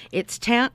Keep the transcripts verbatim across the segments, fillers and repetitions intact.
It's time.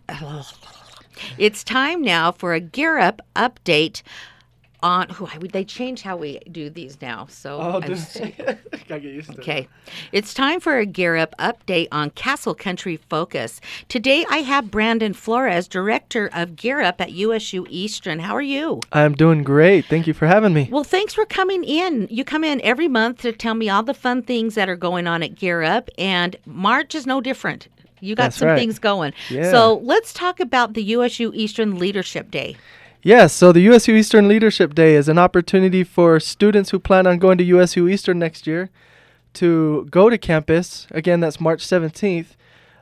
It's time now for a Gear Up update on. Who they change how we do these now? So Oh, I'm just, s- gotta get used to okay, it. it's time for a Gear Up update on Castle Country Focus. Today I have Brandon Flores, director of Gear Up at U S U Eastern. How are you? I'm doing great. Thank you for having me. Well, thanks for coming in. You come in every month to tell me all the fun things that are going on at Gear Up, and March is no different. You got That's some right. things going. Yeah. So let's talk about the U S U Eastern Leadership Day. Yes, so the U S U Eastern Leadership Day is an opportunity for students who plan on going to U S U Eastern next year to go to campus. Again, that's March seventeenth.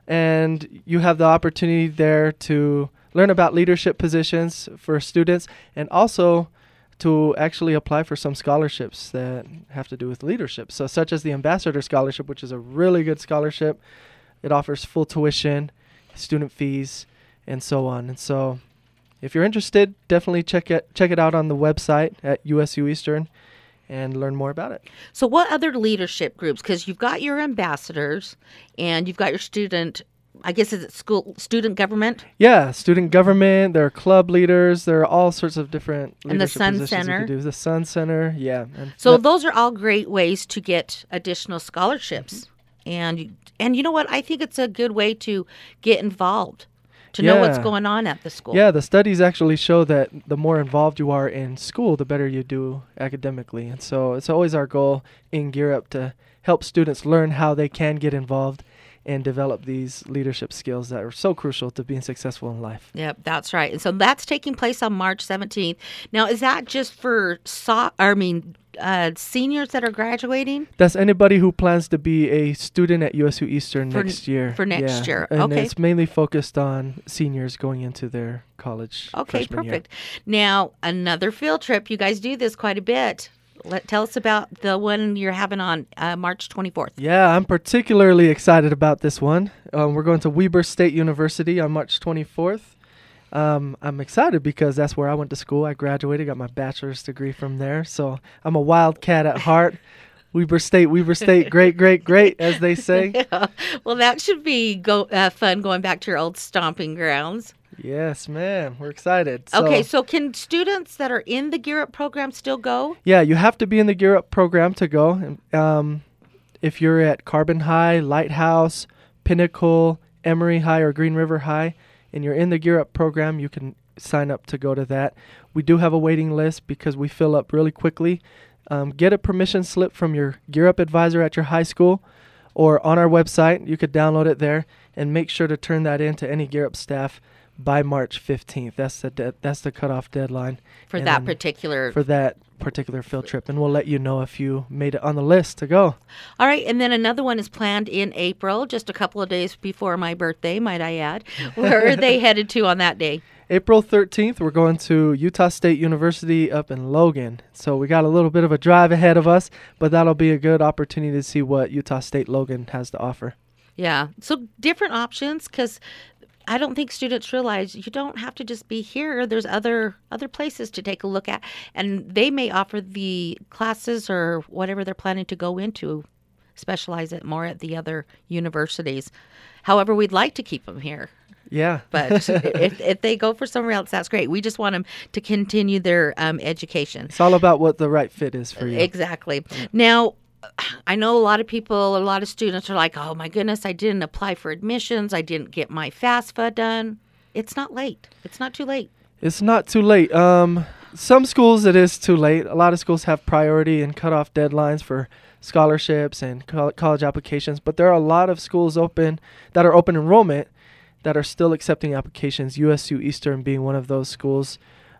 And you have the opportunity there to learn about leadership positions for students and also to actually apply for some scholarships that have to do with leadership. So such as the Ambassador Scholarship, which is a really good scholarship. It offers full tuition, student fees, and so on. And so if you're interested, definitely check it check it out on the website at U S U Eastern and learn more about it. So what other leadership groups? Because you've got your ambassadors and you've got your student, I guess is it school student government? Yeah, student government, there are club leaders, there are all sorts of different And the leadership Sun positions Center. you could do. The Sun Center, yeah. And So that- those are all great ways to get additional scholarships. And you- and you know what? I think it's a good way to get involved, to know what's Yeah. going on at the school. Yeah, the studies actually show that the more involved you are in school, the better you do academically. And so it's always our goal in Gear Up to help students learn how they can get involved and develop these leadership skills that are so crucial to being successful in life. Yep, that's right. And so that's taking place on March seventeenth. Now, is that just for so- I mean uh, seniors that are graduating? That's anybody who plans to be a student at U S U Eastern For- next year. for next year. And Okay. it's mainly focused on seniors going into their college Okay, freshman year. perfect. Now, another field trip. You guys do this quite a bit. Let tell us about the one you're having on uh, March twenty-fourth. Yeah, I'm particularly excited about this one. Um, we're going to Weber State University on March twenty-fourth. Um, I'm excited because that's where I went to school. I graduated, got my bachelor's degree from there. So I'm a wildcat at heart. Weber State, Weber State, great, great, great, as they say. Yeah. Well, that should be go uh, fun going back to your old stomping grounds. Yes, ma'am. We're excited. So, Okay, so can students that are in the Gear Up program still go? yeah, you have to be in the Gear Up program to go. Um, if you're at Carbon High, Lighthouse, Pinnacle, Emory High, or Green River High, and you're in the Gear Up program, you can sign up to go to that. We do have a waiting list because we fill up really quickly. Um, get a permission slip from your Gear Up advisor at your high school or on our website. You could download it there and make sure to turn that in to any Gear Up staff by March fifteenth. That's the de- that's the cutoff deadline For And that then particular. for that particular field trip, and we'll let you know if you made it on the list to go. All right, and then another one is planned in April, just a couple of days before my birthday, might I add. Where are they headed to on that day? April thirteenth, we're going to Utah State University up in Logan. So we got a little bit of a drive ahead of us, but that'll be a good opportunity to see what Utah State Logan has to offer. Yeah, so different options, because I don't think students realize you don't have to just be here. There's other other places to take a look at, and they may offer the classes or whatever they're planning to go into, specialize it more at the other universities. However, we'd like to keep them here. Yeah. But if, if they go for somewhere else, that's great. We just want them to continue their um, education. It's all about what the right fit is for you. Exactly. Now, I know a lot of people, a lot of students are like, oh my goodness, I didn't apply for admissions. I didn't get my FAFSA done. It's not late. It's not too late. It's not too late. Um, some schools it is too late. A lot of schools have priority and cutoff deadlines for scholarships and col- college applications, but there are a lot of schools open that are open enrollment that are still accepting applications. U S U Eastern being one of those schools.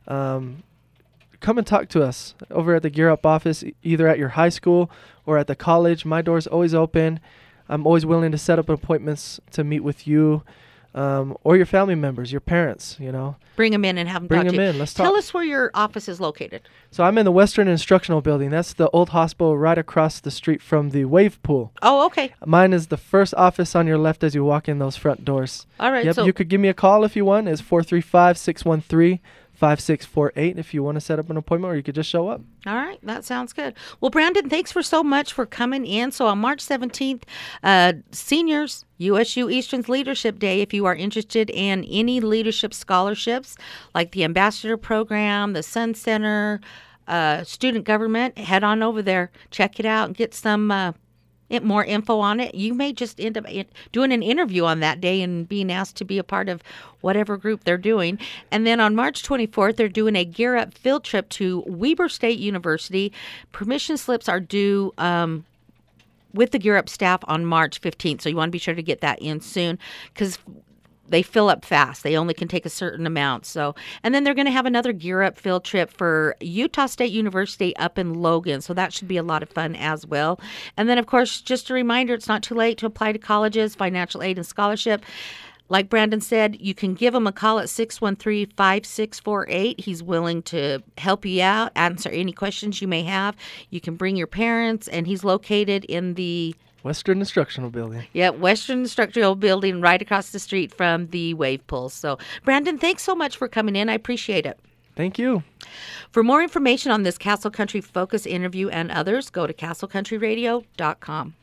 Um, come and talk to us over at the Gear Up office, e- either at your high school or at the college. My door's always open. I'm always willing to set up appointments to meet with you um, or your family members, your parents, you know. Bring them in and have them Bring talk them to you. in. Let's Tell talk. us where your office is located. So I'm in the Western Instructional Building. That's the old hospital right across the street from the wave pool. Oh, okay. Mine is the first office on your left as you walk in those front doors. All right. Yep, So you could give me a call if you want. It's four three five, six one three, five six four eight if you want to set up an appointment, or you could just show up. All right, that sounds good. Well, Brandon, thanks for so much for coming in. So on March seventeenth, uh, seniors, U S U Eastern's Leadership Day. If you are interested in any leadership scholarships like the Ambassador Program, the Sun Center, uh, student government, head on over there, check it out, and get some uh, it, more info on it. You may just end up in, doing an interview on that day and being asked to be a part of whatever group they're doing. And then on March twenty-fourth, they're doing a Gear Up field trip to Weber State University. Permission slips are due um, with the Gear Up staff on March fifteenth. So you want to be sure to get that in soon, because they fill up fast. They only can take a certain amount. So, and then they're going to have another Gear Up field trip for Utah State University up in Logan. So that should be a lot of fun as well. And then, of course, just a reminder, it's not too late to apply to colleges, financial aid, and scholarship. Like Brandon said, you can give him a call at six one three, five six four eight. He's willing to help you out, answer any questions you may have. You can bring your parents, and he's located in the Western Instructional Building. Yeah, Western Instructional Building right across the street from the Wave Pool. So, Brandon, thanks so much for coming in. I appreciate it. Thank you. For more information on this Castle Country Focus interview and others, go to castle country radio dot com.